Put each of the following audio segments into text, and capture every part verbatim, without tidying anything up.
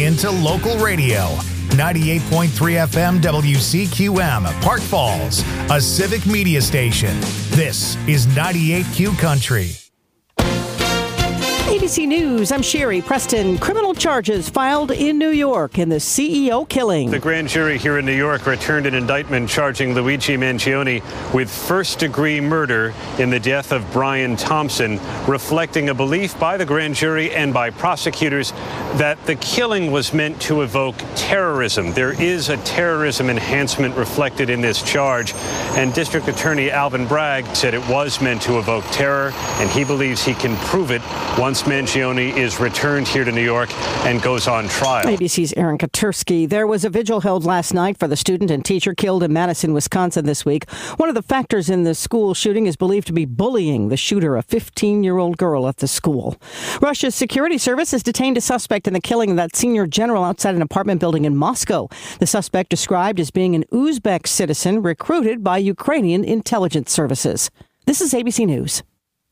into local radio. ninety-eight point three F M W C Q M, Park Falls, a civic media station. This is ninety-eight Q Country. A B C News, I'm Sherry Preston. Criminal charges filed in New York in the C E O killing. The grand jury here in New York returned an indictment charging Luigi Mangione with first-degree murder in the death of Brian Thompson, reflecting a belief by the grand jury and by prosecutors that the killing was meant to evoke terrorism. There is a terrorism enhancement reflected in this charge, and District Attorney Alvin Bragg said it was meant to evoke terror, and he believes he can prove it once Mangione is returned here to New York and goes on trial. A B C's Aaron Katursky. There was a vigil held last night for the student and teacher killed in Madison, Wisconsin this week. One of the factors in the school shooting is believed to be bullying the shooter, a fifteen-year-old girl at the school. Russia's security service has detained a suspect in the killing of that senior general outside an apartment building in Moscow. The suspect described as being an Uzbek citizen recruited by Ukrainian intelligence services. This is A B C News.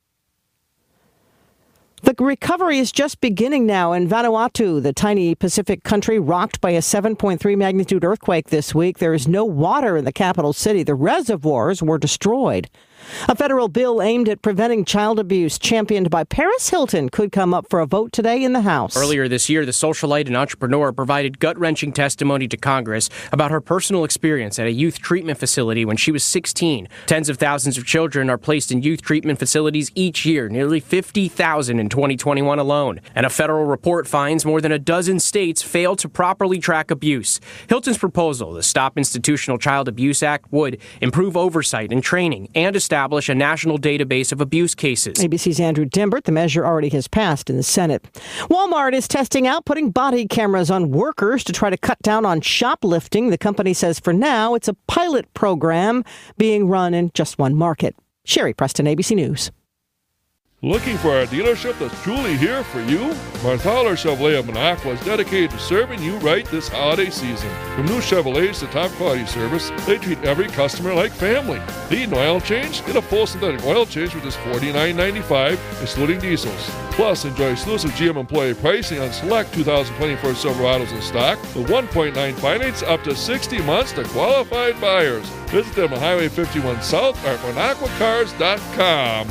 The recovery is just beginning now in Vanuatu, the tiny Pacific country rocked by a seven point three magnitude earthquake this week. There is no water in the capital city. The reservoirs were destroyed. A federal bill aimed at preventing child abuse, championed by Paris Hilton, could come up for a vote today in the House. Earlier this year, the socialite and entrepreneur provided gut-wrenching testimony to Congress about her personal experience at a youth treatment facility when she was sixteen. Tens of thousands of children are placed in youth treatment facilities each year, nearly fifty thousand in twenty twenty-one alone. And a federal report finds more than a dozen states fail to properly track abuse. Hilton's proposal, the Stop Institutional Child Abuse Act, would improve oversight and training and establish a national database of abuse cases. A B C's Andrew Dimbert. The measure already has passed in the Senate. Walmart is testing out putting body cameras on workers to try to cut down on shoplifting. The company says for now it's a pilot program being run in just one market. Sherry Preston, A B C News. Looking for a dealership that's truly here for you? Marthaler Chevrolet of Minocqua is dedicated to serving you right this holiday season. From new Chevrolets to top quality service, they treat every customer like family. Need an oil change? Get a full synthetic oil change for just forty-nine ninety-five, excluding diesels. Plus, enjoy exclusive G M employee pricing on select two thousand twenty-four Silverados in stock with one point nine finance up to sixty months to qualified buyers. Visit them on Highway fifty-one South or at Minocqua Cars dot com.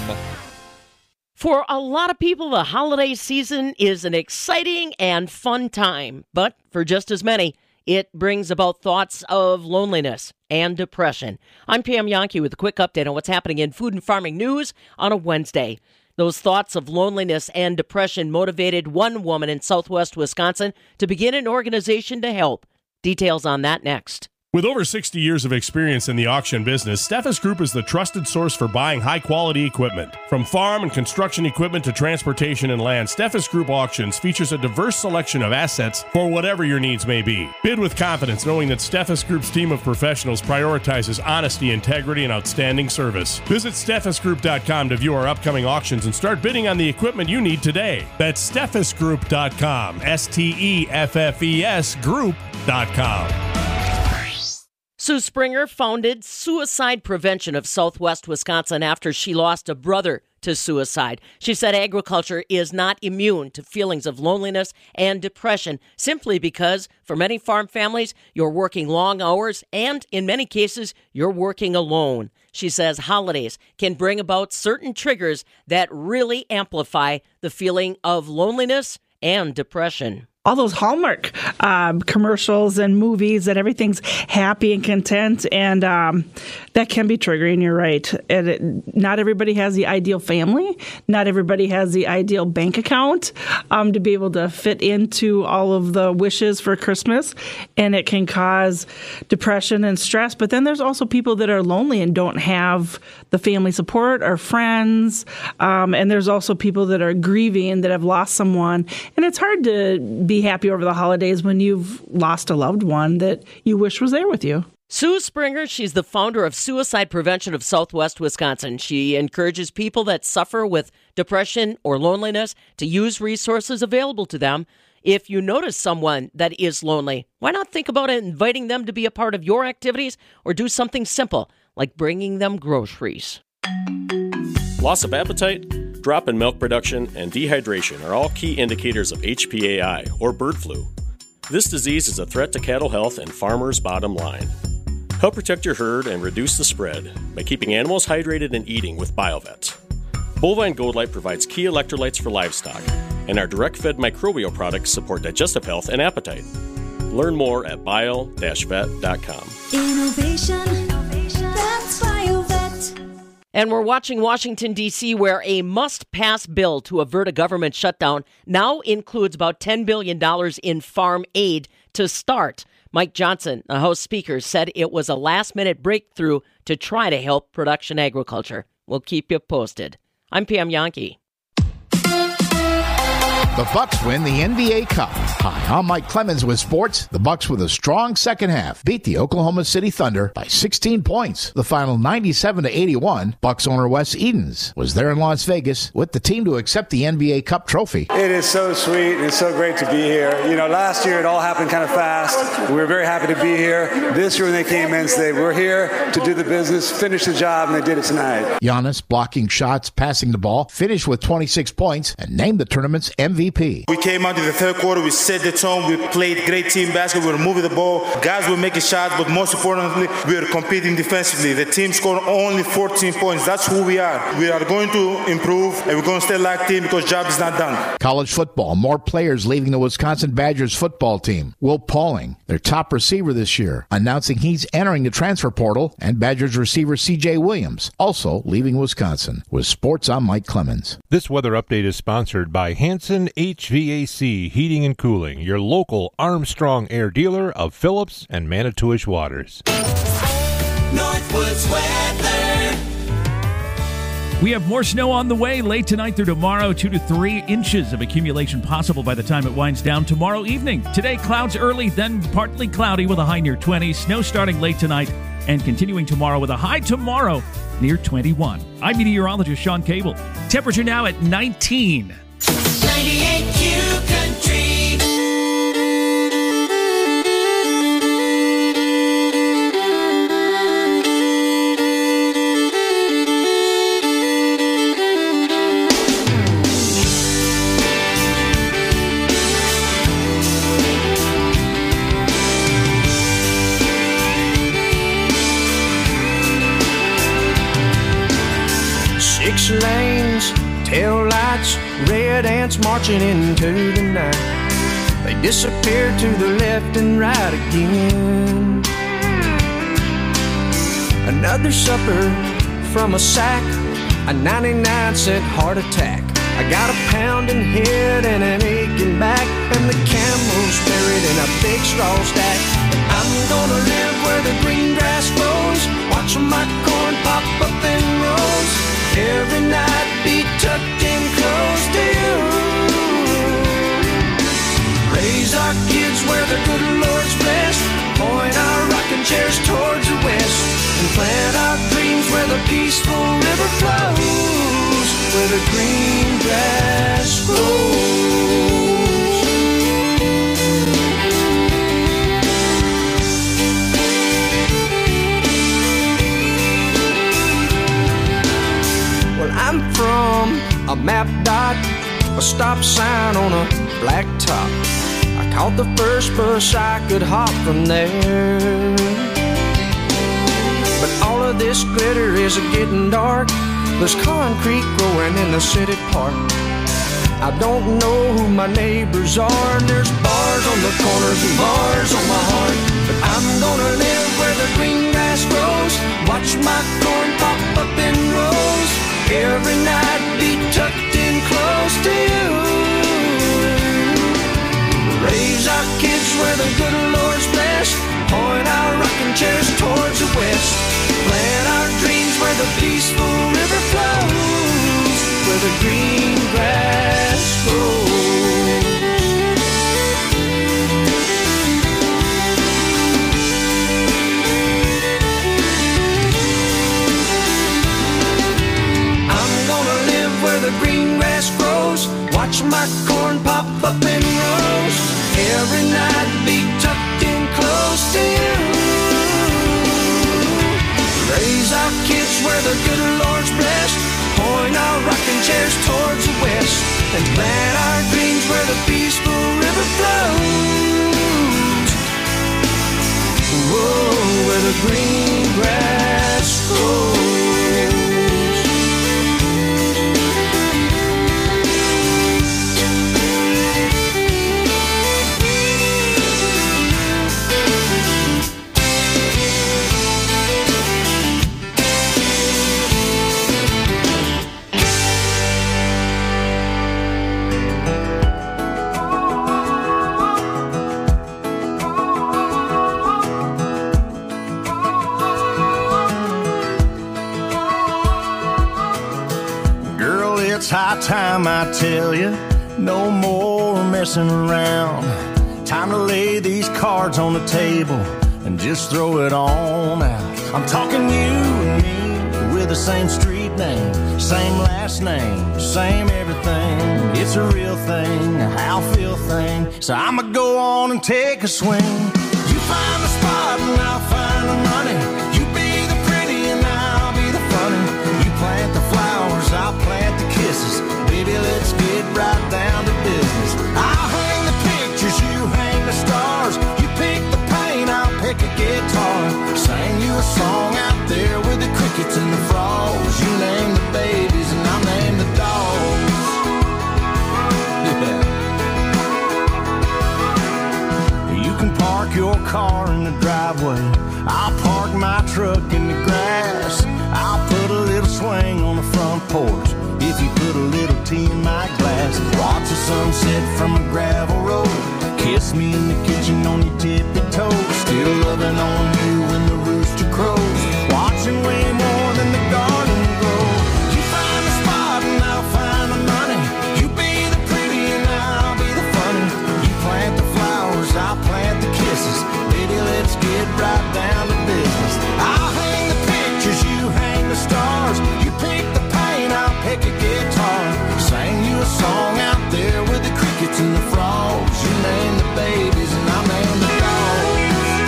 For a lot of people, the holiday season is an exciting and fun time. But for just as many, it brings about thoughts of loneliness and depression. I'm Pam Yonke with a quick update on what's happening in food and farming news on a Wednesday. Those thoughts of loneliness and depression motivated one woman in southwest Wisconsin to begin an organization to help. Details on that next. With over sixty years of experience in the auction business, Steffes Group is the trusted source for buying high-quality equipment. From farm and construction equipment to transportation and land, Steffes Group Auctions features a diverse selection of assets for whatever your needs may be. Bid with confidence, knowing that Steffes Group's team of professionals prioritizes honesty, integrity, and outstanding service. Visit Steffes Group dot com to view our upcoming auctions and start bidding on the equipment you need today. That's Steffes Group dot com, S T E F F E S Group dot com. Sue Springer founded Suicide Prevention of Southwest Wisconsin after she lost a brother to suicide. She said agriculture is not immune to feelings of loneliness and depression simply because for many farm families, you're working long hours and in many cases, you're working alone. She says holidays can bring about certain triggers that really amplify the feeling of loneliness and depression. All those Hallmark um, commercials and movies that everything's happy and content, and um, that can be triggering, you're right. And it, not everybody has the ideal family. Not everybody has the ideal bank account um, to be able to fit into all of the wishes for Christmas, and it can cause depression and stress. But then there's also people that are lonely and don't have the family support or friends, um, and there's also people that are grieving that have lost someone, and it's hard to be happy over the holidays when you've lost a loved one that you wish was there with you. Sue Springer, she's the founder of Suicide Prevention of Southwest Wisconsin. She encourages people that suffer with depression or loneliness to use resources available to them. If you notice someone that is lonely, why not think about inviting them to be a part of your activities or do something simple like bringing them groceries? Loss of appetite, drop in milk production, and dehydration are all key indicators of H P A I, or bird flu. This disease is a threat to cattle health and farmers' bottom line. Help protect your herd and reduce the spread by keeping animals hydrated and eating with BioVet. Bovine Gold Light provides key electrolytes for livestock, and our direct-fed microbial products support digestive health and appetite. Learn more at bio vet dot com. Innovation, that's BioVet. And we're watching Washington, D C, where a must-pass bill to avert a government shutdown now includes about ten billion dollars in farm aid to start. Mike Johnson, the House Speaker, said it was a last-minute breakthrough to try to help production agriculture. We'll keep you posted. I'm Pam Yonke. The Bucks win the N B A Cup. Hi, I'm Mike Clemens with sports. The Bucks, with a strong second half, beat the Oklahoma City Thunder by sixteen points. The final ninety-seven to eighty-one. Bucks owner Wes Edens was there in Las Vegas with the team to accept the N B A Cup trophy. It is so sweet and it's so great to be here. You know, last year it all happened kind of fast. We were very happy to be here. This year when they came in, they were here to do the business, finish the job, and they did it tonight. Giannis blocking shots, passing the ball, finished with twenty-six points, and named the tournament's M V P. We came out in the third quarter, we set the tone, we played great team basketball, we were moving the ball, guys were making shots, but most importantly, we were competing defensively. The team scored only fourteen points. That's who we are. We are going to improve, and we're going to stay locked in because job is not done. College football, more players leaving the Wisconsin Badgers football team. Will Pauling, their top receiver this year, announcing he's entering the transfer portal, and Badgers receiver C J Williams also leaving Wisconsin. With sports, I'm Mike Clemens. This weather update is sponsored by Hanson H V A C Heating and Cooling, your local Armstrong Air dealer of Phillips and Manitowish Waters. Northwoods weather. We have more snow on the way late tonight through tomorrow. Two to three inches of accumulation possible by the time it winds down tomorrow evening. Today, clouds early, then partly cloudy with a high near twenty. Snow starting late tonight and continuing tomorrow with a high tomorrow near twenty-one. I'm meteorologist Sean Cable. Temperature now at nineteen. ninety-eight Q Country. Six lanes, tail lights, red ants marching into the night. They disappear to the left and right again. Another supper from a sack, a ninety-nine cent heart attack. I got a pounding head and an aching back, and the camel's buried in a big straw stack. I'm gonna live where the green grass grows, watch my corn pop up in rows. Every night be tucked in close to you. Raise our kids where the good Lord's blessed. Point our rocking chairs towards the west. And plant our dreams where the peaceful river flows. Where the green grass grows. I'm from a map dot, a stop sign on a black top. I caught the first bus I could hop from there. But all of this glitter is getting dark. There's concrete growing in the city park. I don't know who my neighbors are, and there's bars on the corners and bars on my heart. But I'm gonna live where the green grass grows, watch my corn pop up in rows. Every night be tucked in close to you. Raise our kids where the good Lord's blessed. Point our rocking chairs towards the west. Plant our dreams where the peaceful river flows. Where the green grass grows. Where the green grass grows, watch my corn pop up in rows. Every night be tucked in close to you. Raise our kids where the good Lord's blessed. Point our rocking chairs towards the west. And plant our dreams where the peaceful river flows. the green grass grows. It's high time, I tell you, no more messing around. Time to lay these cards on the table and just throw it on out. I'm talking you and me with the same street name, same last name, same everything. It's a real thing, a how feel thing. So I'ma go on and take a swing. You find the spot and I'll find the money. You be the pretty and I'll be the funny. You plant the flowers, I'll plant the kisses. Baby, let's get right down to business. I'll hang the pictures, you hang the stars. You pick the paint, I'll pick a guitar. Sing you a song out there with the crickets and the frogs. You name the babies and I'll name the dogs. Yeah. You can park your car in the driveway. I'll park my truck in the grass. I'll put a little swing on the front porch if you put a little tea in my glass. Watch the sunset from a gravel road. Kiss me in the kitchen on your tippy toes. Still loving on you when the rooster crows. Watching way more than the garden grow. You find the spot and I'll find the money. You be the pretty and I'll be the funny. You plant the flowers, I'll plant the kisses. Baby, let's get right down to business. I'll hang the pictures, you hang the stars. You pick the paint, I'll pick a guitar. Sing you a song out there with the crickets and the frogs. You name the babies and I'll name the dogs.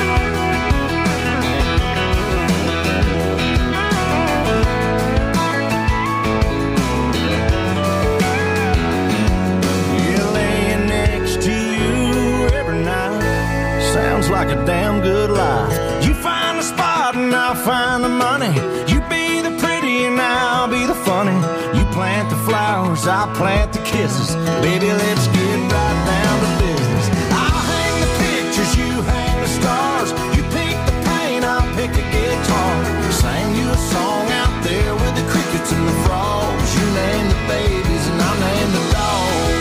Yeah, laying next to you every night sounds like a damn good life. You find the spot and I'll find the money. You be the pretty and I'll be the funny. You plant the flowers, I'll plant the kisses. Baby, let's get right down to business. I'll hang the pictures, you hang the stars. You pick the paint, I'll pick a guitar. Sing you a song out there with the crickets and the frogs. You name the babies and I'll name the dogs.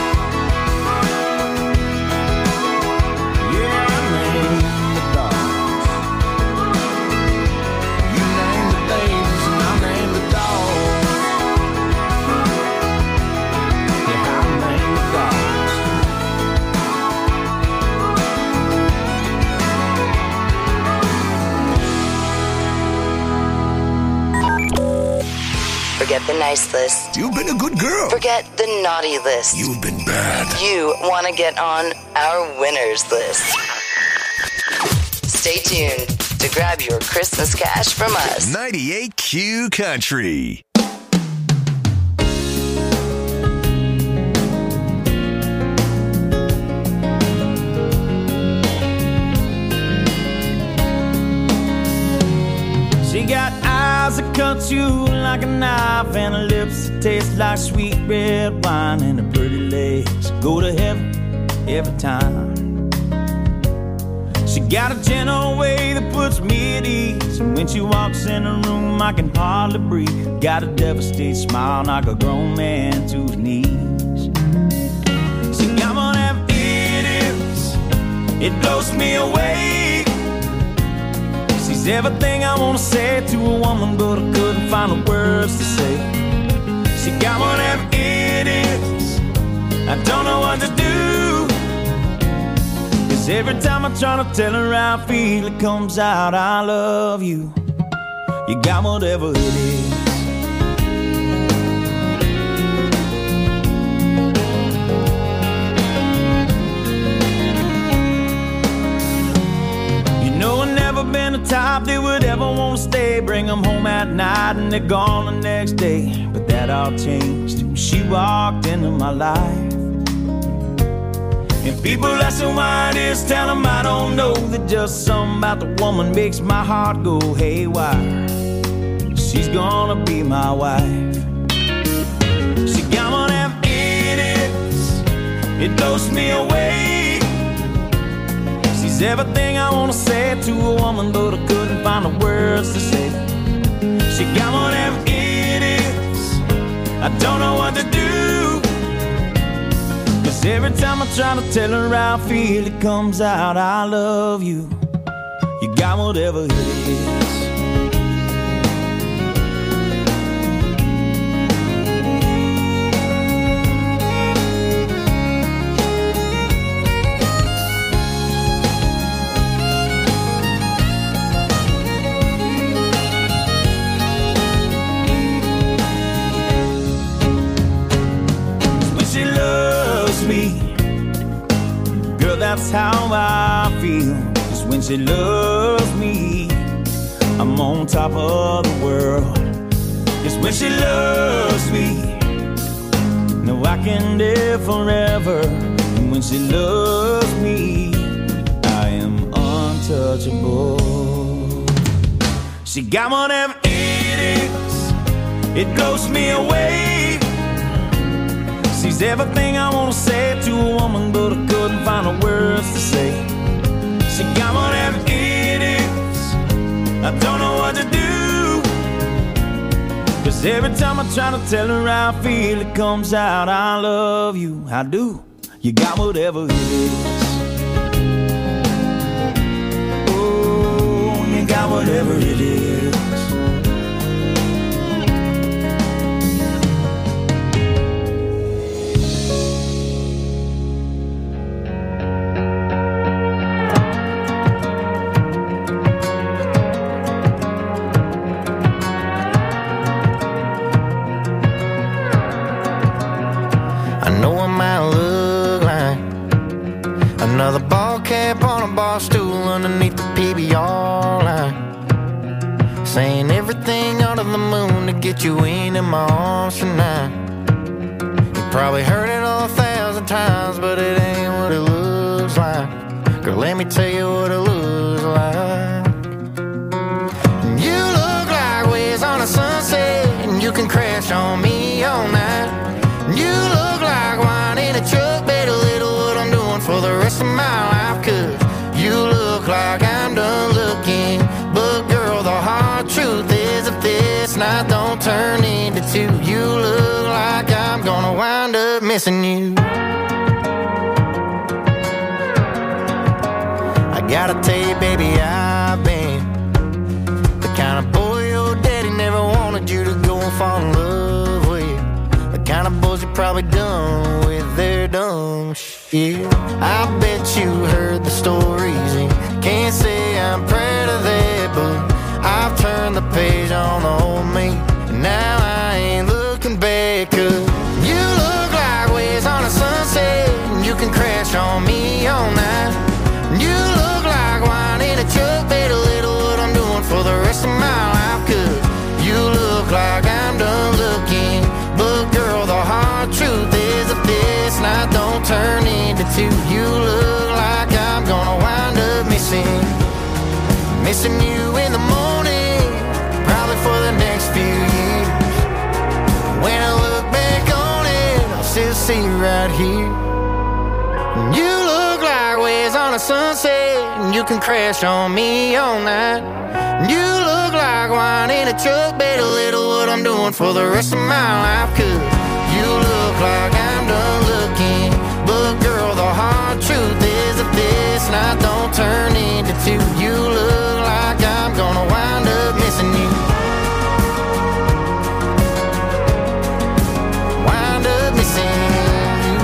Yeah, I name the dogs. You name the babies and I'll name the dogs. Yeah, I'll name the dogs. Forget the nice list. You've been a good girl. Forget the naughty list. You've been bad. You want to get on our winners list. Stay tuned to grab your Christmas cash from us. ninety-eight Q Country. She got eyes that cut you like a knife and her lips that taste like sweet red wine and her pretty legs go to heaven every time. She got a gentle way that puts me at ease, and when she walks in the room I can hardly breathe. Got a devastated smile, knock a grown man to his knees. See, I'm gonna have idiots, it blows me away. She's everything I wanna say to a woman, but I couldn't find the words to say. She got one of them idiots, I don't know what to do. Cause every time I try to tell her how I feel, it comes out, I love you. You got whatever it is. Never been the type that would ever want to stay. Bring them home at night and they're gone the next day. But that all changed when she walked into my life. If people ask me why it is, tell them I don't know. That just something about the woman makes my heart go haywire. She's gonna be my wife. She got one of them idiots, it blows me away. She's everything I wanna say to a woman, but I couldn't find the words to say. She got one of them idiots, I don't know what to do. Cause every time I try to tell her how I feel, it comes out, I love you. You got whatever it is. That's how I feel. Cause when she loves me, I'm on top of the world. Cause when she loves me, no, I can live forever. And when she loves me, I am untouchable. She got one of them idiots, it blows me away. She's everything I wanna say to a woman, but I couldn't find the words to say. She got one of them idiots, I don't know what to do. Cause every time I try to tell her how I feel, it comes out, I love you, I do. You got whatever it is. Oh, you got whatever it is. Another ball cap on a bar stool underneath the P B R line, saying everything under the moon to get you into my arms tonight. You probably heard it all a thousand times, but it ain't what it looks like. Girl, let me tell you what it looks like. You look like waves on a sunset, and you can crash on me all night. You look like wine in a truck, better little what I'm doing for the rest of my life. Cause you look like I'm done looking, but girl, the hard truth is if this night don't turn into two, you look like I'm gonna wind up missing you. I gotta tell you, baby, I've been the kind of boy your daddy never wanted you to go and fall in love with. The kind of boys you probably done with their dumb shit. I bet you heard the stories and can't say I'm proud of that, but I've turned the page on the old me, and now I ain't looking back. Cause you look like waves on a sunset, and you can crash on me all night. You look like wine in a truck, better little what I'm doing for the rest of my life. Cause you look like I'm done looking, but girl, the hard truth is if this night don't turn into two, you look like I'm gonna wind up missing, missing you in the morning, probably for the next few years. When I look back on it, I'll still see you right here. You look like waves on a sunset, and you can crash on me all night. You look like wine in a truck, better little what I'm doing for the rest of my life. Cause you look like I'm done looking, but girl, the hard truth is if this night don't turn into two, you look like I'm gonna wind up missing you. Wind up missing you.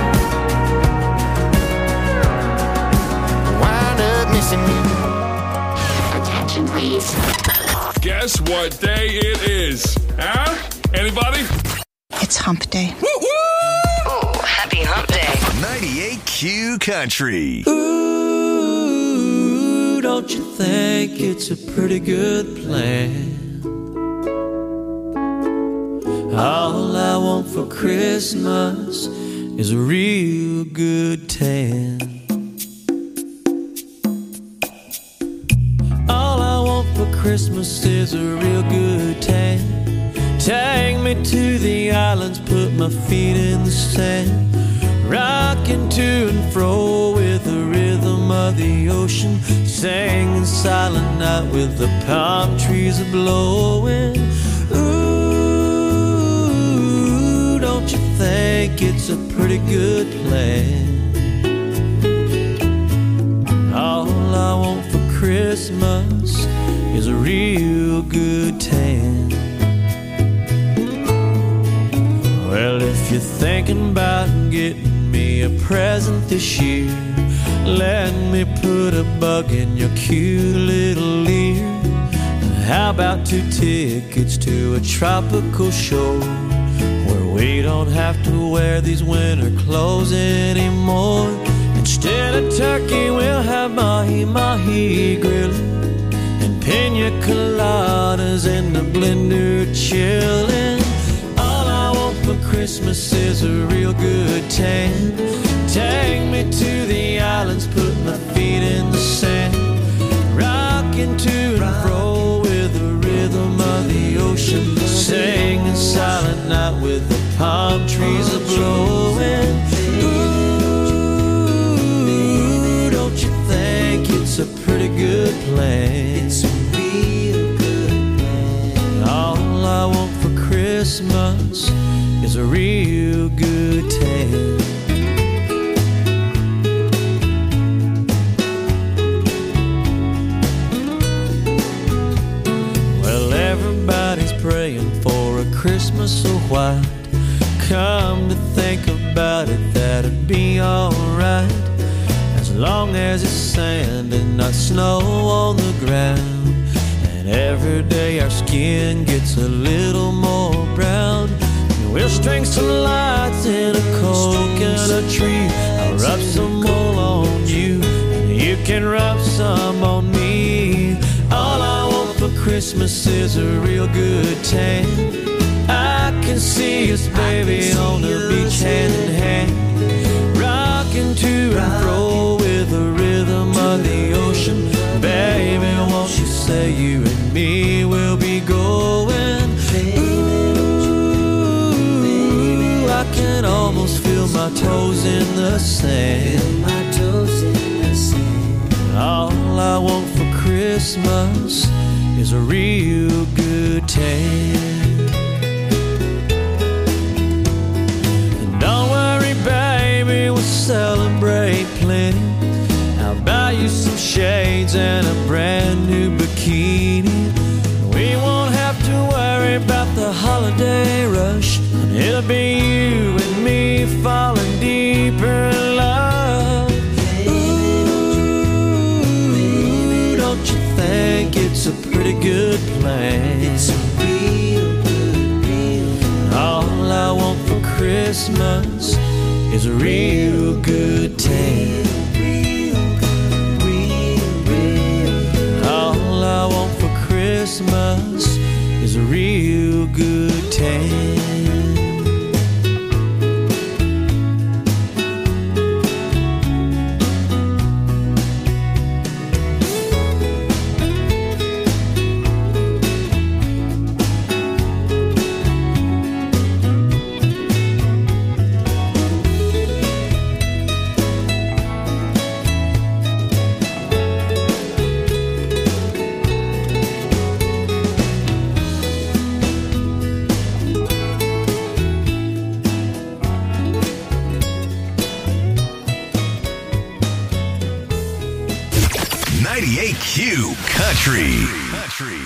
Wind up missing you. Attention please. Guess what day it is? Huh? Anybody? It's hump day. Ooh, happy hump day. ninety-eight Q Country. Ooh, don't you think it's a pretty good plan? All I want for Christmas is a real good tan. Christmas is a real good time. Take me to the islands, put my feet in the sand, rocking to and fro with the rhythm of the ocean, singing Silent Night with the palm trees a blowing. Ooh, don't you think it's a pretty good plan? All I want for Christmas is a real good tan. Well, if you're thinking about getting me a present this year, let me put a bug in your cute little ear. How about two tickets to a tropical shore where we don't have to wear these winter clothes anymore? Instead of turkey, we'll have mahi-mahi grilling and pina coladas in the blender chilling. All I want for Christmas is a real good tan. Take me to the islands, put my feet in the sand, rocking to and fro with the rhythm of the ocean, singing Silent Night with the palm trees a blowing. Ooh, don't you think it's a pretty good plan? It's a real good plan. All I want for Christmas is a real good tan. Well, everybody's praying for a Christmas so white. Come to think about it, that'd be alright, as long as it's sand and not snow on the ground. And every day our skin gets a little more brown. We'll string some lights in a coconut tree. I'll rub some wool on you, and you can rub some on me. All I want for Christmas is a real good tan. I can see us, baby, on the beach hand in hand, rocking to and fro with the rhythm of the ocean. Baby, won't you say you and me will be going? Ooh, I can almost feel my toes in the sand. All I want for Christmas is a real good tan. Don't worry, baby, we'll celebrate plenty. I'll buy you some shades and a brand new bikini. We won't have to worry about the holiday rush. It'll be you and me falling deeper in love. Ooh, don't you think it's a pretty good plan? It's a real good, real good. All I want for Christmas is a real good tan. Real good, real, real good. All I want for Christmas is a real good tan. ninety-eight Q Country. Country.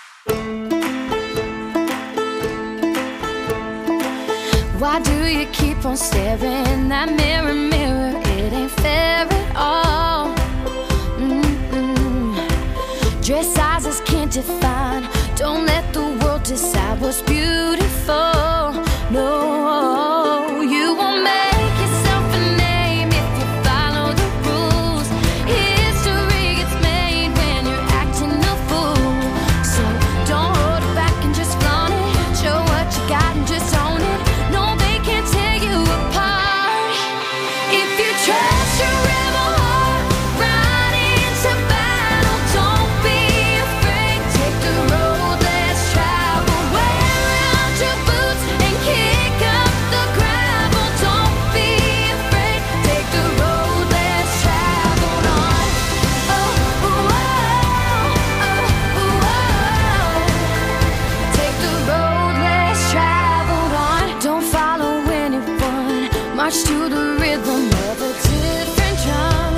Why do you keep on staring that mirror, mirror? It ain't fair at all. Mm-mm. Dress sizes can't define. Don't let the world decide what's beautiful. No, you won't make yourself a name if you follow the rules. History gets made when you're acting a fool. So don't hold it back and just flaunt it. Show what you got and just own it. No, they can't tear you apart. If you trust your rebel heart, ride into battle. Don't be afraid. Take rhythm of a different drum.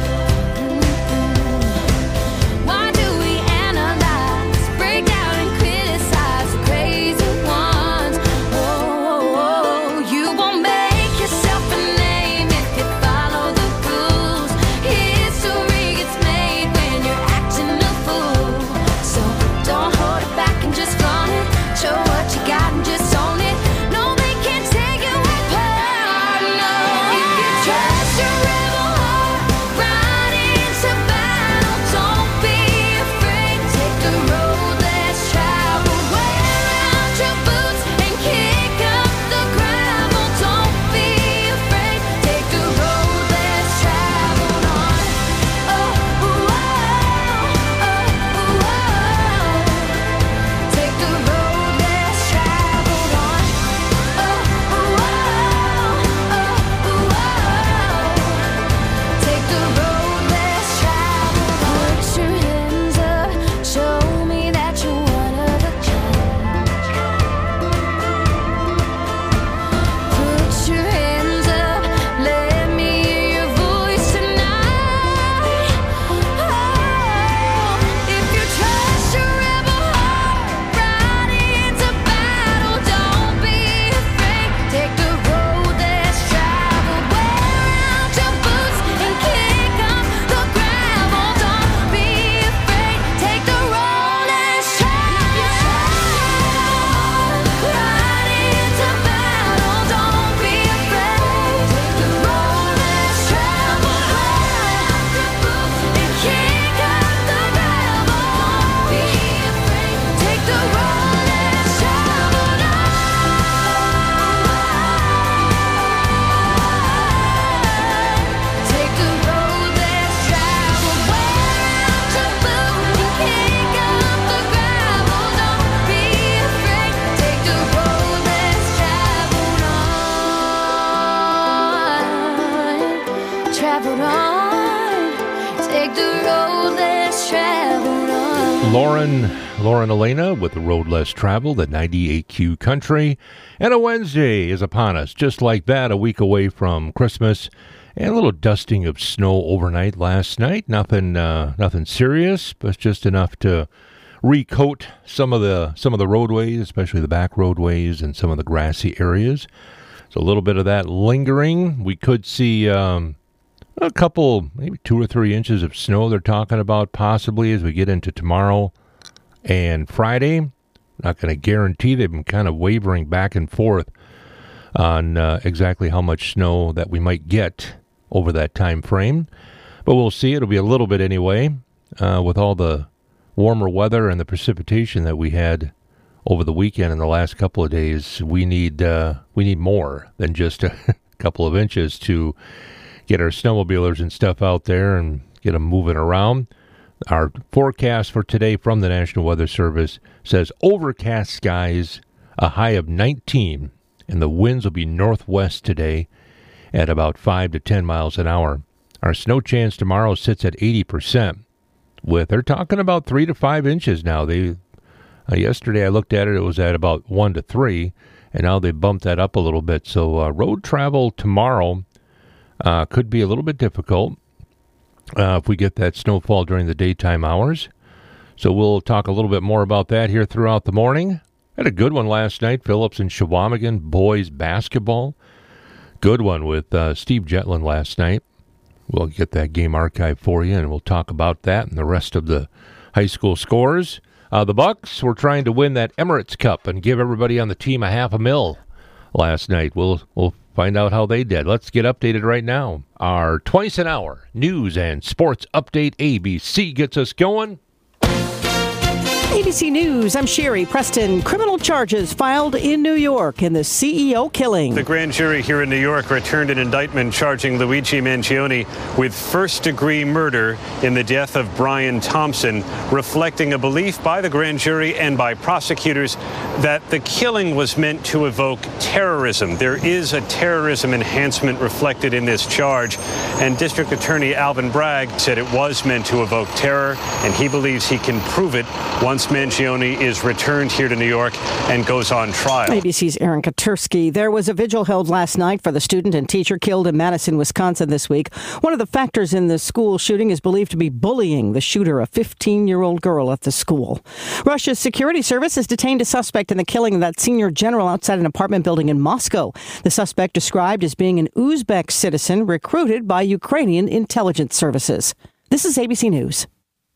Mm-mm. Why do we analyze, break down and criticize the crazy ones? Oh, you won't make yourself a name if you follow the rules. History gets made when you're acting a fool. So don't hold it back and just flaunt it. Show what you got and just own it. No, they can't take you apart. No, if you trust your rebel heart, ride into battle. Don't be afraid. Take the road less traveled. Wear out your boots and kick up the gravel. Don't be afraid. Take the road less traveled on. Oh, ooh, oh, oh, ooh, oh. Take the road less traveled on. Oh, ooh, oh, oh, ooh, oh. Take the road less traveled on. Put your hands up, show me that you're one of a kind. Put your hands up, let me hear your voice tonight. Oh, if you trust your rebel heart, ride into battle. Don't be afraid. Take the road less traveled. Wear out your boots and kick up the gravel. Don't be afraid. Take the road less traveled. Ride into battle. Don't be afraid. Take the road less traveled. Wear out your boots and kick up the gravel. Don't be afraid. Take the road less traveled. Take the road less traveled. Wear out your boots and kick up the gravel. Don't be afraid. Take the road less traveled on. Traveled on. Take the road less traveled on. Lauren, Lauren Elena with the Road Less Traveled at ninety-eight Q Country. And a Wednesday is upon us, just like that, a week away from Christmas. And a little dusting of snow overnight last night. Nothing uh, nothing serious, but just enough to recoat some of the some of the roadways, especially the back roadways and some of the grassy areas. So a little bit of that lingering. We could see um, a couple, maybe two or three inches of snow they're talking about possibly as we get into tomorrow and Friday. Not going to guarantee. They've been kind of wavering back and forth on uh, exactly how much snow that we might get over that time frame. But we'll see. It'll be a little bit anyway, uh, with all the warmer weather and the precipitation that we had over the weekend and the last couple of days. We need uh, we need more than just a couple of inches to get our snowmobilers and stuff out there and get them moving around. Our forecast for today from the National Weather Service says overcast skies, a high of nineteen, and the winds will be northwest today at about five to ten miles an hour. Our snow chance tomorrow sits at eighty percent. With they're talking about three to five inches now. They uh, yesterday I looked at it; it was at about one to three, and now they bumped that up a little bit. So uh, road travel tomorrow uh, could be a little bit difficult uh, if we get that snowfall during the daytime hours. So we'll talk a little bit more about that here throughout the morning. Had a good one last night. Phillips and Shawamigan boys basketball. Good one with uh, Steve Jetland last night. We'll get that game archived for you, and we'll talk about that and the rest of the high school scores. Uh, the Bucks were trying to win that Emirates Cup and give everybody on the team a half a mil last night. We'll we'll find out how they did. Let's get updated right now. Our twice an hour news and sports update. A B C gets us going. A B C News, I'm Sherry Preston. Criminal charges filed in New York in the C E O killing. The grand jury here in New York returned an indictment charging Luigi Mangione with first-degree murder in the death of Brian Thompson, reflecting a belief by the grand jury and by prosecutors that the killing was meant to evoke terrorism. There is a terrorism enhancement reflected in this charge, And District Attorney Alvin Bragg said it was meant to evoke terror, and he believes he can prove it once Mangione is returned here to New York and goes on trial. A B C's Aaron Katursky. There was a vigil held last night for the student and teacher killed in Madison, Wisconsin this week. One of the factors in the school shooting is believed to be bullying the shooter, a fifteen-year-old girl at the school. Russia's security service has detained a suspect in the killing of that senior general outside an apartment building in Moscow. The suspect described as being an Uzbek citizen recruited by Ukrainian intelligence services. This is A B C News.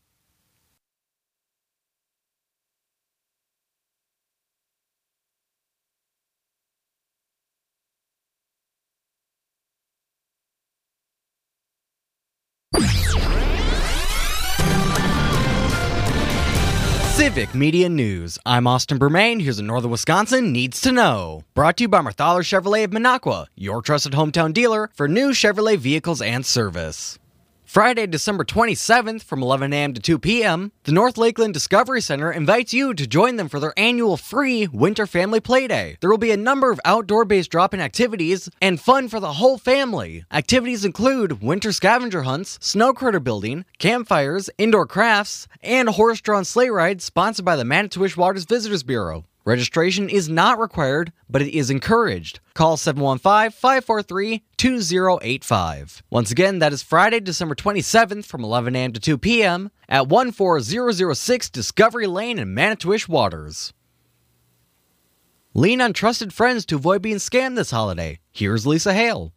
Civic Media News. I'm Austin Bermain. Here's what Northern Wisconsin needs to know. Brought to you by Marthaler Chevrolet of Minocqua, your trusted hometown dealer for new Chevrolet vehicles and service. Friday, December twenty-seventh from eleven a.m. to two p.m., the North Lakeland Discovery Center invites you to join them for their annual free Winter Family Playday. There will be a number of outdoor-based drop-in activities and fun for the whole family. Activities include winter scavenger hunts, snow critter building, campfires, indoor crafts, and horse-drawn sleigh rides sponsored by the Manitowish Waters Visitors Bureau. Registration is not required, but it is encouraged. Call seven one five, five four three, two zero eight five. Once again, that is Friday, December twenty-seventh from eleven a.m. to two p.m. at one four zero zero six Discovery Lane in Manitowish Waters. Lean on trusted friends to avoid being scammed this holiday. Here's Lisa Hale.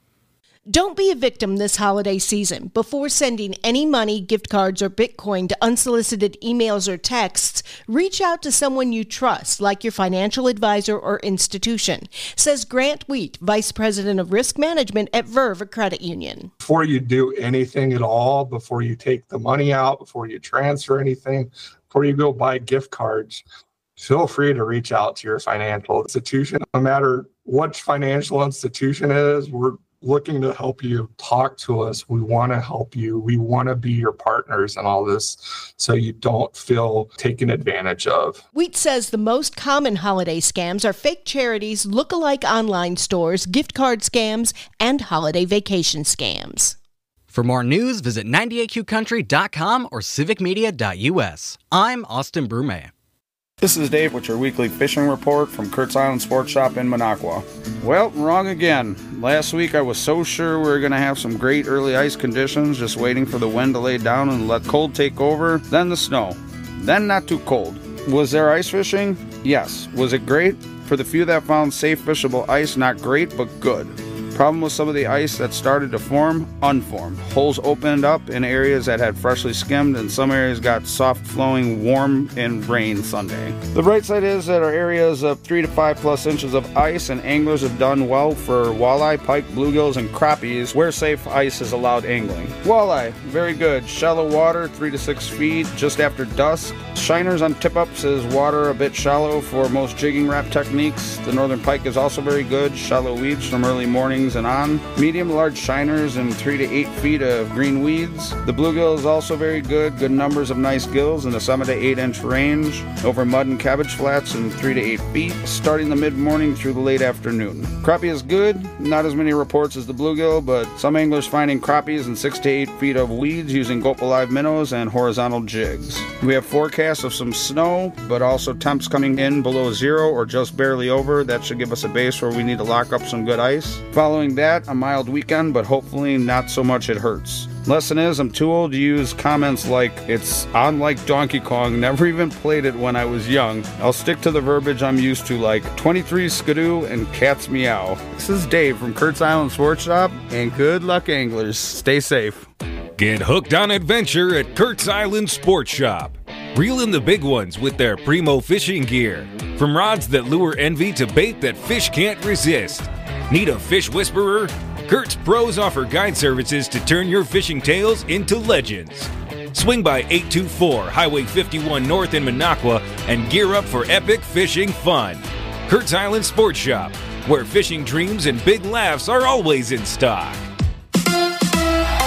Don't be a victim this holiday season. Before sending any money, gift cards, or Bitcoin to unsolicited emails or texts, reach out to someone you trust, like your financial advisor or institution, says Grant Wheat, Vice President of Risk Management at Verve Credit Union. Before you do anything at all, before you take the money out, before you transfer anything, before you go buy gift cards, feel free to reach out to your financial institution. No matter what financial institution it is, we're looking to help you. Talk to us. We want to help you. We want to be your partners in all this so you don't feel taken advantage of. Wheat says the most common holiday scams are fake charities, look-alike online stores, gift card scams, and holiday vacation scams. For more news, visit ninety-eight Q country dot com or civic media dot u s. I'm Austin Brume. This is Dave with your weekly fishing report from Kurt's Island Sports Shop in Minocqua. Well, wrong again. Last week I was so sure we were going to have some great early ice conditions, just waiting for the wind to lay down and let cold take over, then the snow. Then not too cold. Was there ice fishing? Yes. Was it great? For the few that found safe fishable ice, not great, but good. Problem with some of the ice that started to form, unformed. Holes opened up in areas that had freshly skimmed, and some areas got soft flowing warm and rain Sunday. The bright side is that our areas of three to five plus inches of ice, and anglers have done well for walleye, pike, bluegills, and crappies where safe ice is allowed angling. Walleye, very good. Shallow water, three to six feet, just after dusk. Shiners on tip-ups is water a bit shallow for most jigging wrap techniques. The northern pike is also very good. Shallow weeds from early morning and on. Medium large shiners and three to eight feet of green weeds. The bluegill is also very good. Good numbers of nice gills in the seven to eight inch range over mud and cabbage flats in three to eight feet, starting the mid morning through the late afternoon. Crappie is good. Not as many reports as the bluegill, but some anglers finding crappies in six to eight feet of weeds using Gopa Live minnows and horizontal jigs. We have forecasts of some snow, but also temps coming in below zero or just barely over. That should give us a base where we need to lock up some good ice. Following that, a mild weekend, but hopefully not so much it hurts. Lesson is, I'm too old to use comments like, it's on like Donkey Kong, never even played it when I was young. I'll stick to the verbiage I'm used to, like twenty-three skidoo and cats meow. This is Dave from Kurt's Island Sports Shop, and good luck anglers. Stay safe. Get hooked on adventure at Kurt's Island Sports Shop. Reel in the big ones with their primo fishing gear. From rods that lure envy to bait that fish can't resist. Need a fish whisperer? Kurt's Pros offer guide services to turn your fishing tales into legends. Swing by eight two four Highway fifty-one North in Minocqua and gear up for epic fishing fun. Kurt's Island Sports Shop, where fishing dreams and big laughs are always in stock.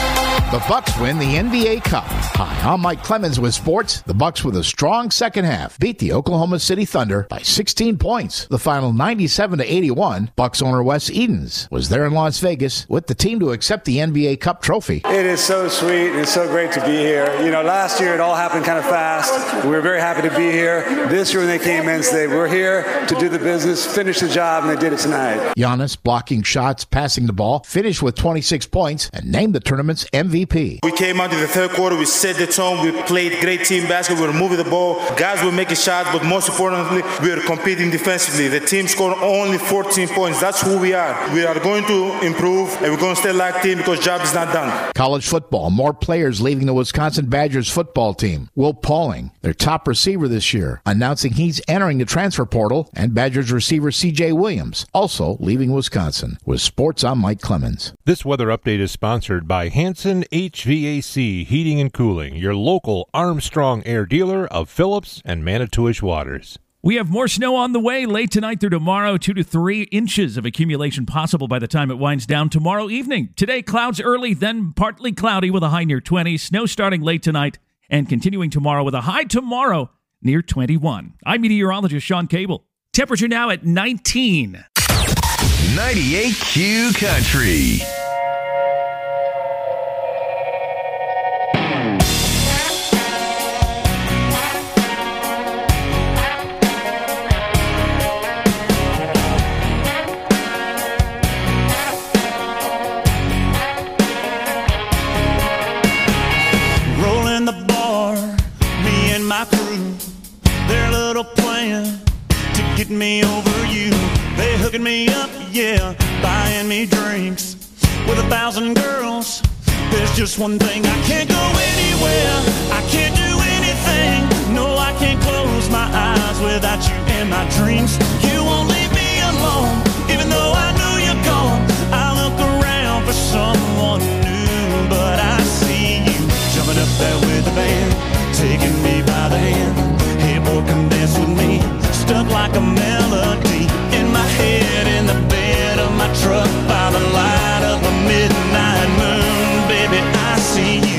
The Bucks win the N B A Cup. Hi, I'm Mike Clemens with sports. The Bucks, with a strong second half, beat the Oklahoma City Thunder by sixteen points. The final ninety-seven to eighty-one. Bucks owner Wes Edens was there in Las Vegas with the team to accept the N B A Cup trophy. It is so sweet and it's so great to be here. You know, last year it all happened kind of fast. We were very happy to be here. This year when they came in, they were here to do the business, finish the job, and they did it tonight. Giannis blocking shots, passing the ball, finished with twenty-six points, and named the tournament's M V P. We came out in the third quarter, we set the tone, we played great team basketball, we were moving the ball, guys were making shots, but most importantly, we were competing defensively. The team scored only fourteen points. That's who we are. We are going to improve, and we're going to stay like team because job is not done. College football, more players leaving the Wisconsin Badgers football team. Will Pauling, their top receiver this year, announcing he's entering the transfer portal, and Badgers receiver C J Williams also leaving Wisconsin. With sports, I'm Mike Clemens. This weather update is sponsored by Hanson H V A C Heating and Cooling, your local Armstrong Air dealer of Phillips and Manitowish Waters. We have more snow on the way late tonight through tomorrow. Two to three inches of accumulation possible by the time it winds down tomorrow evening. Today, clouds early, then partly cloudy with a high near twenty. Snow starting late tonight and continuing tomorrow with a high tomorrow near twenty-one. I'm meteorologist Sean Cable. Temperature now at nineteen. ninety-eight Q Country. Rolling the bar, me and my crew, their little plan to get me over you. They hooking me up, yeah, buying me drinks with a thousand girls. There's just one thing, I can't go anywhere, I can't do anything. No, I can't close my eyes without you in my dreams. You won't leave me alone, even though I know you're gone. I look around for someone new, but I see you jumping up there with the band, taking me by the hand. Hey boy, come dance with me, stuck like a melody in my head, in the bed of my truck, by the light of a midnight moon. Baby, I see you.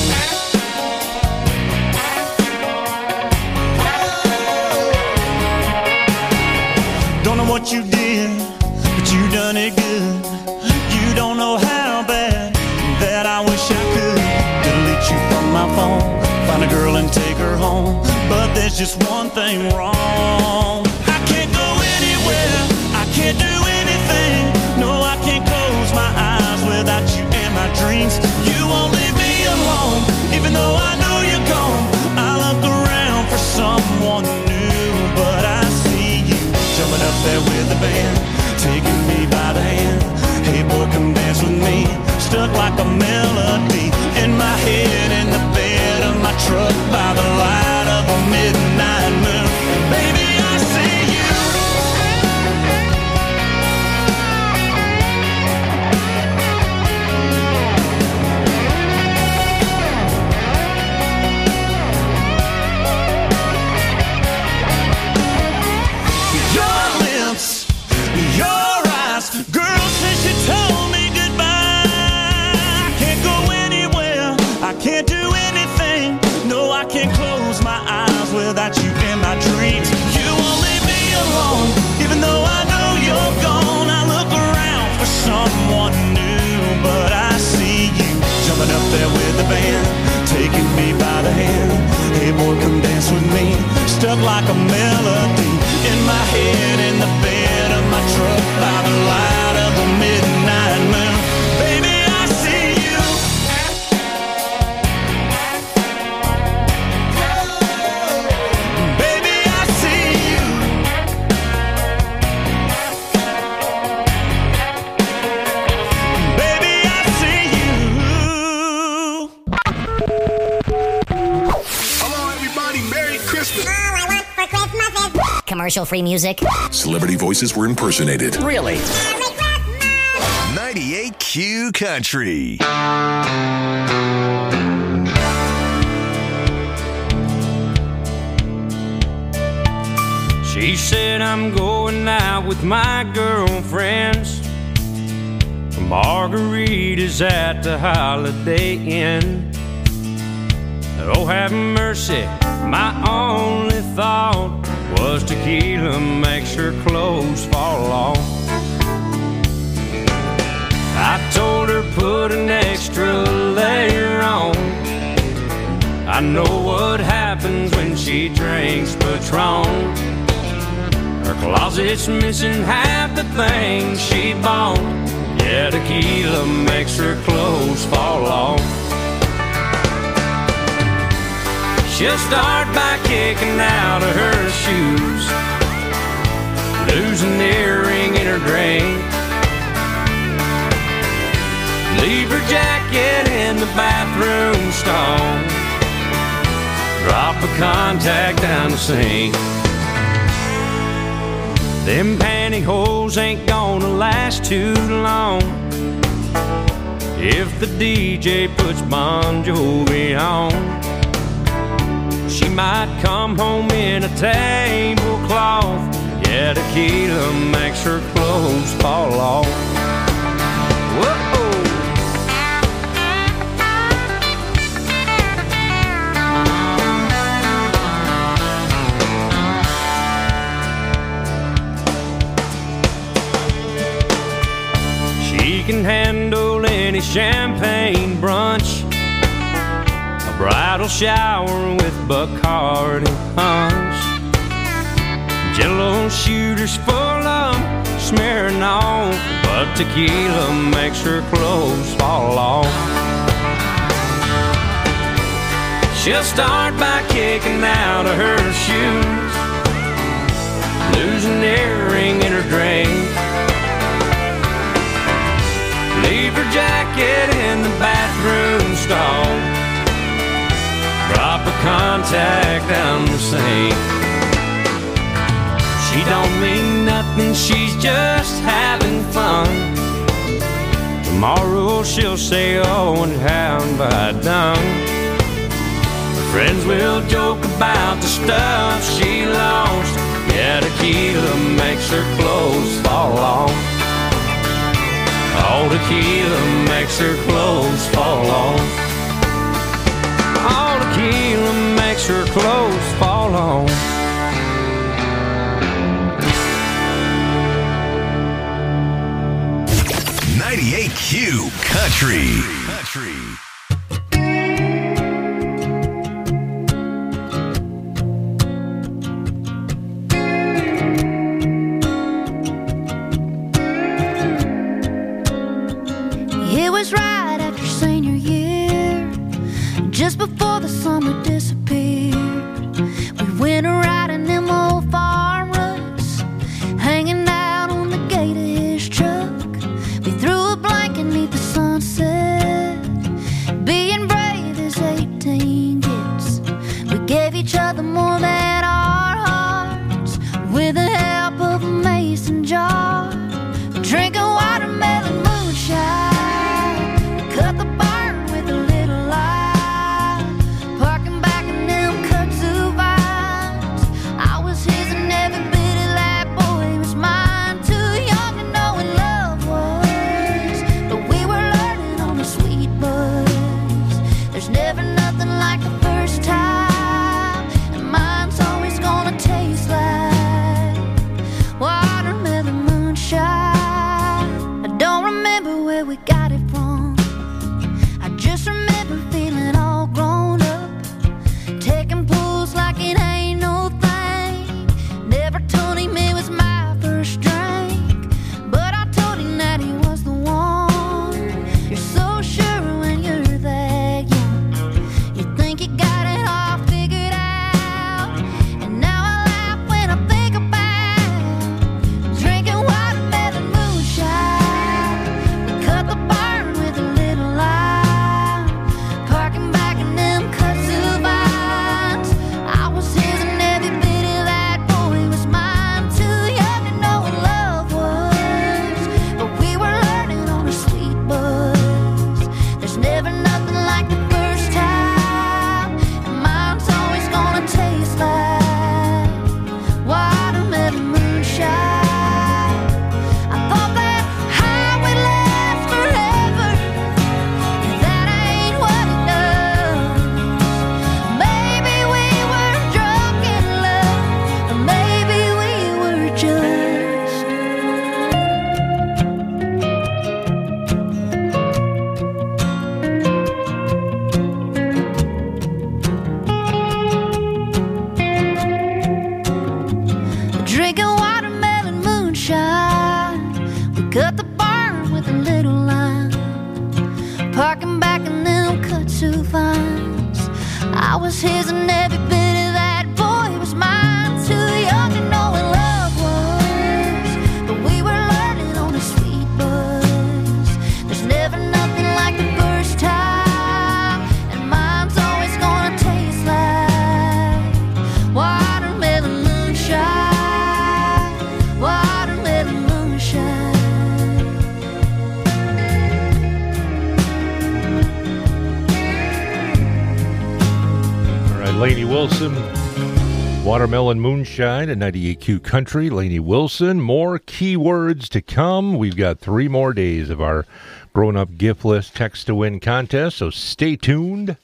Don't know what you did, but you done it good. You don't know how bad that I wish I could delete you from my phone, find a girl and take her home. But there's just one thing wrong, I can't go anywhere, I can't do anything. No, I can't close my eyes without you in my dreams. You won't leave me alone, even though I know you're gone. I look around for someone new, but I see you jumping up there with the band, taking me by the hand. Hey boy, come dance with me, stuck like a melody in my head, in the bed of my truck, by the light of a midnight moon. Baby, I see you. Your lips, your eyes, girl, since you told me goodbye, I can't go anywhere, I can't do anything. No, I can't close my eyes without you in my dreams. You won't leave me alone, even though I know you're gone. I look around for someone new, but I see you jumping up there with the band, taking me by the hand. Hey boy, come dance with me, stuck like a melody in my head, in the bed of my truck, by the light of the midnight moon. Baby, I see you. Baby, I see you. Baby, I see you. Hello, everybody. Merry Christmas. Commercial-free music. Celebrity voices were impersonated. Really? ninety-eight Q Country. She said I'm going out with my girlfriends from margaritas at the Holiday Inn. Oh, have mercy, my only thought was tequila makes her clothes fall off. I told her put an extra layer on. I know what happens when she drinks Patron. Her closet's missing half the things she bought. Yeah, tequila makes her clothes fall off. She'll start by kicking out of her shoes, lose an earring in her drink, leave her jacket in the bathroom stall, drop a contact down the sink. Them pantyhose ain't gonna last too long if the D J puts Bon Jovi on. She might come home in a tablecloth. Yeah, tequila makes her clothes fall off. Whoa! She can handle any champagne brunch, a bridal shower with Bacardi punch, Jello shooters full of smearing off, but tequila makes her clothes fall off. She'll start by kicking out of her shoes, lose an earring in her drink, leave her jacket in the bathroom stall, drop a contact down the sink. She don't mean nothing, she's just having fun. Tomorrow she'll say, oh, and how have I done? Her friends will joke about the stuff she lost. Yeah, tequila makes her clothes fall off. All tequila makes her clothes fall off. All tequila makes her clothes fall off. ninety-eight Q Country. Country. It was right after senior year, just before the summer disappeared. We went a riding them old farm ruts, hanging out on the gate of his truck. We threw a blanket neath the sunset, being brave as eighteen gets. We gave each other more than our hearts, with the help of a mason jar, drinking watermelon moonshine. Cut the barn with a little light, parking back harking back and then cut to vines. I was his and every bit of that boy was mine. Too young to know what love was, but we were learning on a sweet buzz. There's never nothing like the first time, and mine's always gonna taste like watermelon moonshine. Watermelon moonshine. All right, Lainey Wilson, Watermelon Moonshine at ninety-eight Q Country. Lainey Wilson, more keywords to come. We've got three more days of our grown-up gift list text to win contest, so stay tuned.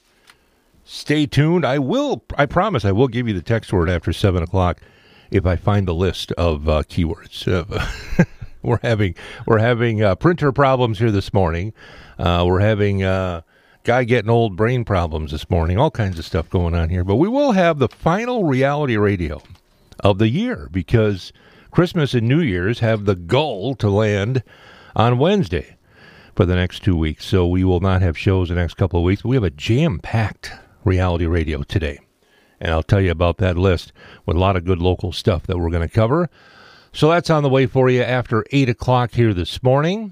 Stay tuned. I will, I promise I will give you the text word after seven o'clock if I find the list of uh, keywords. Uh, we're having we're having uh, printer problems here this morning. Uh, we're having uh, guy getting old brain problems this morning. All kinds of stuff going on here. But we will have the final reality radio of the year because Christmas and New Year's have the goal to land on Wednesday for the next two weeks. So we will not have shows the next couple of weeks. But we have a jam-packed reality radio today. And I'll tell you about that list with a lot of good local stuff that we're going to cover. So that's on the way for you after eight o'clock here this morning.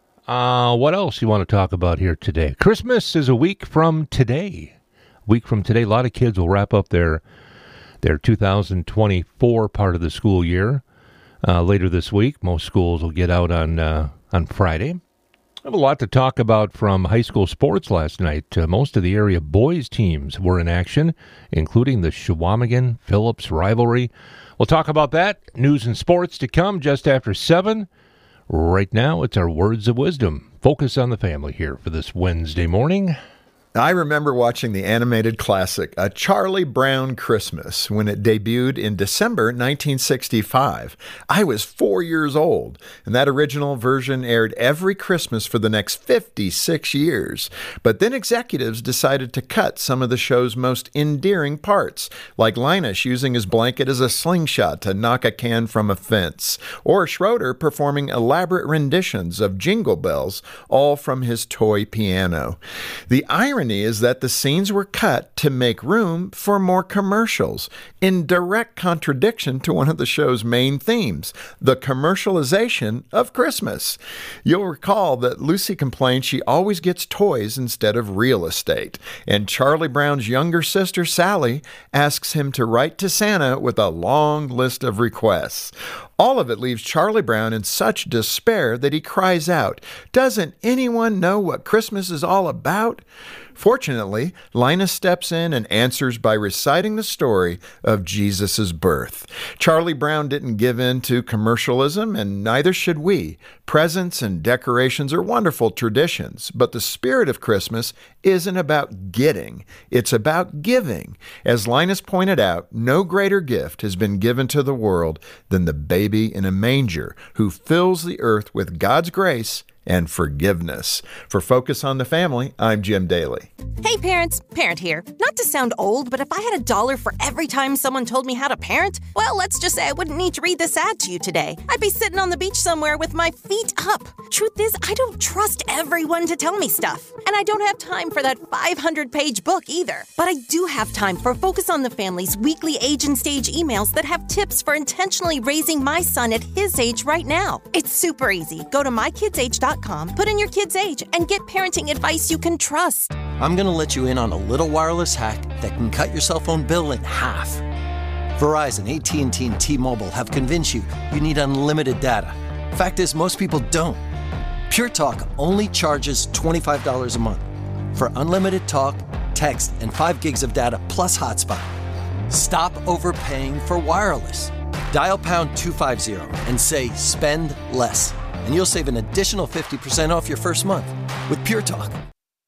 Uh, what else you want to talk about here today? Christmas is a week from today. A week from today, a lot of kids will wrap up their their two thousand twenty-four part of the school year uh, later this week. Most schools will get out on uh, on Friday. I have a lot to talk about from high school sports last night. Uh, most of the area boys teams were in action, including the Shawamigan-Phillips rivalry. We'll talk about that. News and sports to come just after seven. Right now, it's our words of wisdom. Focus on the family here for this Wednesday morning. I remember watching the animated classic, A Charlie Brown Christmas, when it debuted in December nineteen sixty-five. I was four years old, and that original version aired every Christmas for the next fifty-six years. But then executives decided to cut some of the show's most endearing parts, like Linus using his blanket as a slingshot to knock a can from a fence, or Schroeder performing elaborate renditions of Jingle Bells, all from his toy piano. The irony is that the scenes were cut to make room for more commercials, in direct contradiction to one of the show's main themes, the commercialization of Christmas. You'll recall that Lucy complains she always gets toys instead of real estate, and Charlie Brown's younger sister, Sally, asks him to write to Santa with a long list of requests. All of it leaves Charlie Brown in such despair that he cries out, "Doesn't anyone know what Christmas is all about?" Fortunately, Linus steps in and answers by reciting the story of Jesus' birth. Charlie Brown didn't give in to commercialism, and neither should we. Presents and decorations are wonderful traditions, but the spirit of Christmas isn't about getting. It's about giving. As Linus pointed out, no greater gift has been given to the world than the baby in a manger who fills the earth with God's grace and forgiveness. For Focus on the Family, I'm Jim Daly. Hey parents, Parent here. Not to sound old, but if I had a dollar for every time someone told me how to parent, well, let's just say I wouldn't need to read this ad to you today. I'd be sitting on the beach somewhere with my feet up. Truth is, I don't trust everyone to tell me stuff. And I don't have time for that five hundred page book either. But I do have time for Focus on the Family's weekly age and stage emails that have tips for intentionally raising my son at his age right now. It's super easy. Go to my kids age dot com, put in your kid's age, and get parenting advice you can trust. I'm going to let you in on a little wireless hack that can cut your cell phone bill in half. Verizon, A T and T, and T-Mobile have convinced you you need unlimited data. Fact is, most people don't. Pure Talk only charges twenty-five dollars a month for unlimited talk, text, and five gigs of data plus hotspot. Stop overpaying for wireless. Dial pound two fifty and say spend less, and you'll save an additional fifty percent off your first month with Pure Talk.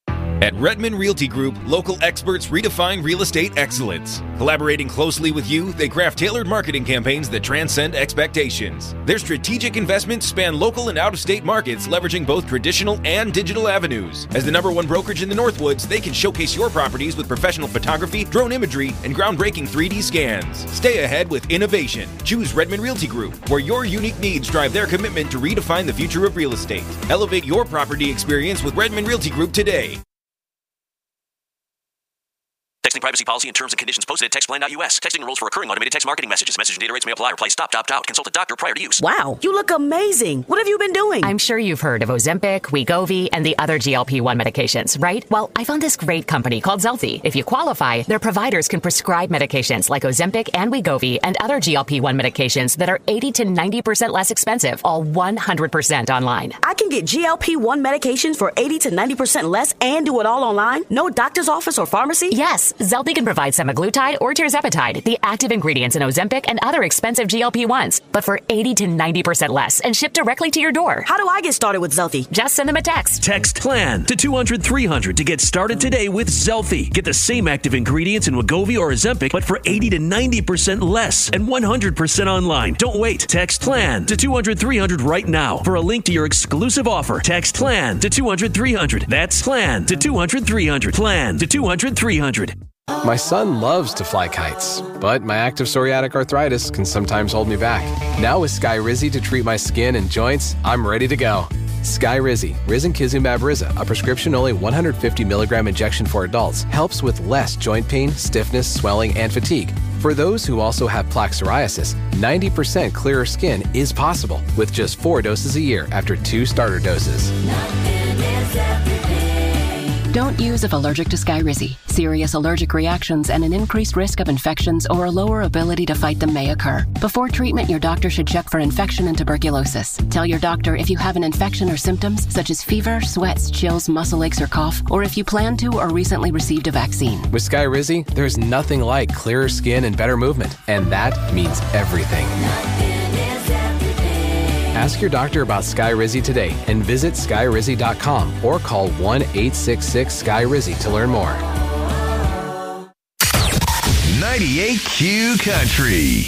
At Redmond Realty Group, local experts redefine real estate excellence. Collaborating closely with you, they craft tailored marketing campaigns that transcend expectations. Their strategic investments span local and out-of-state markets, leveraging both traditional and digital avenues. As the number one brokerage in the Northwoods, they can showcase your properties with professional photography, drone imagery, and groundbreaking three D scans. Stay ahead with innovation. Choose Redmond Realty Group, where your unique needs drive their commitment to redefine the future of real estate. Elevate your property experience with Redmond Realty Group today. Texting privacy policy and terms and conditions posted at text plan dot U S. Texting enrolls for recurring automated text marketing messages. Message and data rates may apply. Reply stop, opt out. Consult a doctor prior to use. Wow, you look amazing. What have you been doing? I'm sure you've heard of Ozempic, Wegovy, and the other G L P one medications, right? Well, I found this great company called Zelfie. If you qualify, their providers can prescribe medications like Ozempic and Wegovy and other G L P one medications that are eighty to ninety percent less expensive, all one hundred percent online. I can get G L P one medications for eighty to ninety percent less and do it all online? No doctor's office or pharmacy? Yes, Zelfie can provide semaglutide or tirzepatide, the active ingredients in Ozempic and other expensive G L P ones, but for eighty to ninety percent less and shipped directly to your door. How do I get started with Zelfie? Just send them a text. Text PLAN to two hundred three hundred to get started today with Zelfie. Get the same active ingredients in Wegovy or Ozempic, but for eighty to ninety percent less and one hundred percent online. Don't wait. Text PLAN to two hundred three hundred right now for a link to your exclusive offer. Text PLAN to two hundred three hundred. That's PLAN to two hundred three hundred. PLAN to two hundred three hundred. My son loves to fly kites, but my active psoriatic arthritis can sometimes hold me back. Now with Skyrizi to treat my skin and joints, I'm ready to go. Skyrizi, risankizumab Riza, a prescription-only one hundred fifty milligram injection for adults, helps with less joint pain, stiffness, swelling, and fatigue. For those who also have plaque psoriasis, ninety percent clearer skin is possible with just four doses a year after two starter doses. Don't use if allergic to Skyrizi. Serious allergic reactions and an increased risk of infections or a lower ability to fight them may occur. Before treatment, your doctor should check for infection and tuberculosis. Tell your doctor if you have an infection or symptoms such as fever, sweats, chills, muscle aches, or cough, or if you plan to or recently received a vaccine. With Skyrizi, there's nothing like clearer skin and better movement, and that means everything. Ask your doctor about Skyrizi today and visit skyrizi dot com or call one eight six six Sky Rizzy to learn more. ninety-eight Q Country.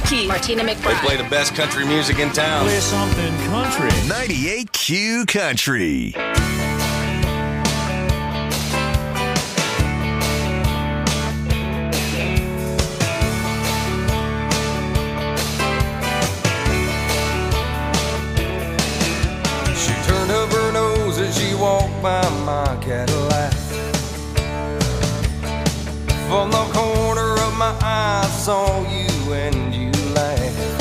Key. Martina McBride. They play the best country music in town. Play something country. ninety-eight Q Country. Walk by my Cadillac. From the corner of my eye I saw you and you laughed.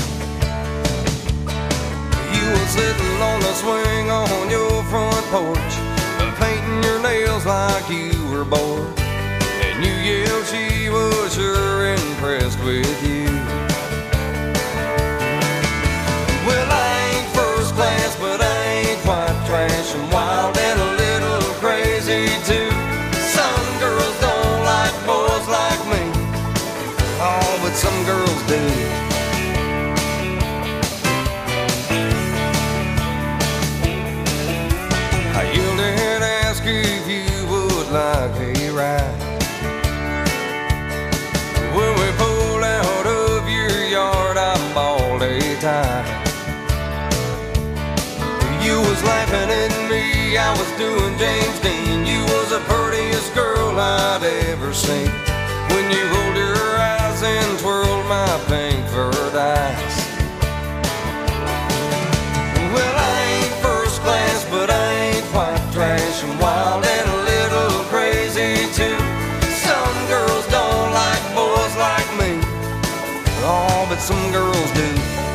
You were sitting on the swing on your front porch, painting your nails like you were bored. And you yelled she was sure impressed with you. Well, I ain't first class, but I ain't quite trash and wild and a little crazy too. Some girls don't like boys like me, oh, but some girls do. I yelled and asked if you would like a ride. When we pulled out of your yard, I bawled a tie. You was laughing at me, I was doing James Dean. You was the prettiest girl I'd ever seen. When you rolled your eyes and twirled my pink furred eyes. Well, I ain't first class, but I ain't quite trash and wild and a little crazy too. Some girls don't like boys like me, oh, but some girls do.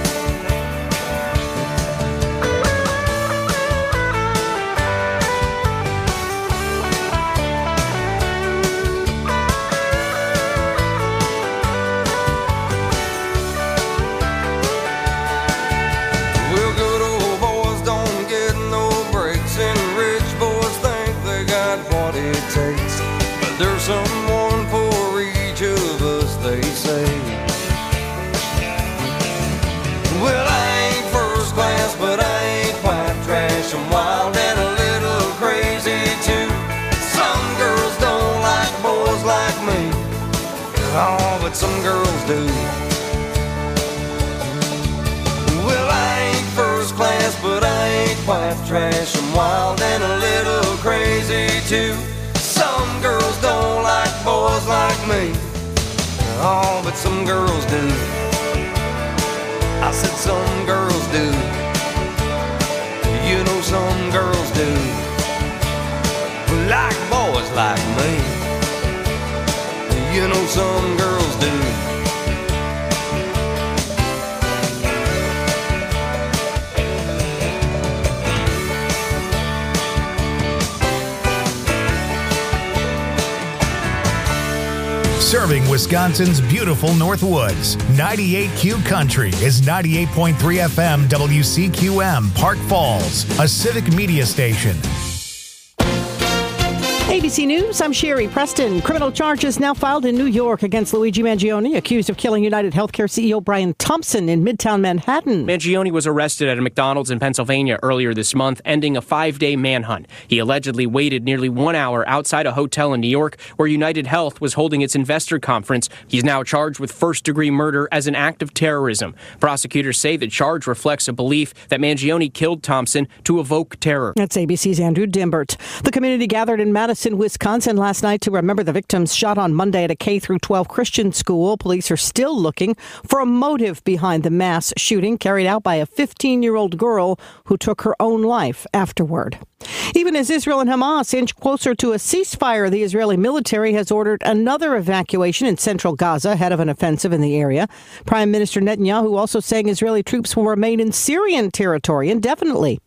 There's someone for each of us, they say. Well, I ain't first class, but I ain't quite trash. I'm wild and a little crazy too. Some girls don't like boys like me, oh, but some girls do. Well, I ain't first class, but I ain't quite trash. I'm wild and a little crazy too. Some girls don't like boys like me, oh, but some girls do. I said some girls do. You know some girls do. Like boys like me. You know some girls do. Serving Wisconsin's beautiful Northwoods. ninety-eight Q Country is ninety-eight point three F M W C Q M, Park Falls, a civic media station. A B C News, I'm Sherry Preston. Criminal charges now filed in New York against Luigi Mangione, accused of killing United Healthcare C E O Brian Thompson in Midtown Manhattan. Mangione was arrested at a McDonald's in Pennsylvania earlier this month, ending a five-day manhunt. He allegedly waited nearly one hour outside a hotel in New York where United Health was holding its investor conference. He's now charged with first-degree murder as an act of terrorism. Prosecutors say the charge reflects a belief that Mangione killed Thompson to evoke terror. That's A B C's Andrew Dimbert. The community gathered in Madison, Wisconsin last night to remember the victims shot on Monday at a K through twelve Christian school. Police are still looking for a motive behind the mass shooting carried out by a fifteen-year-old girl who took her own life afterward. Even as Israel and Hamas inch closer to a ceasefire, the Israeli military has ordered another evacuation in central Gaza ahead of an offensive in the area. Prime Minister Netanyahu also saying Israeli troops will remain in Syrian territory indefinitely.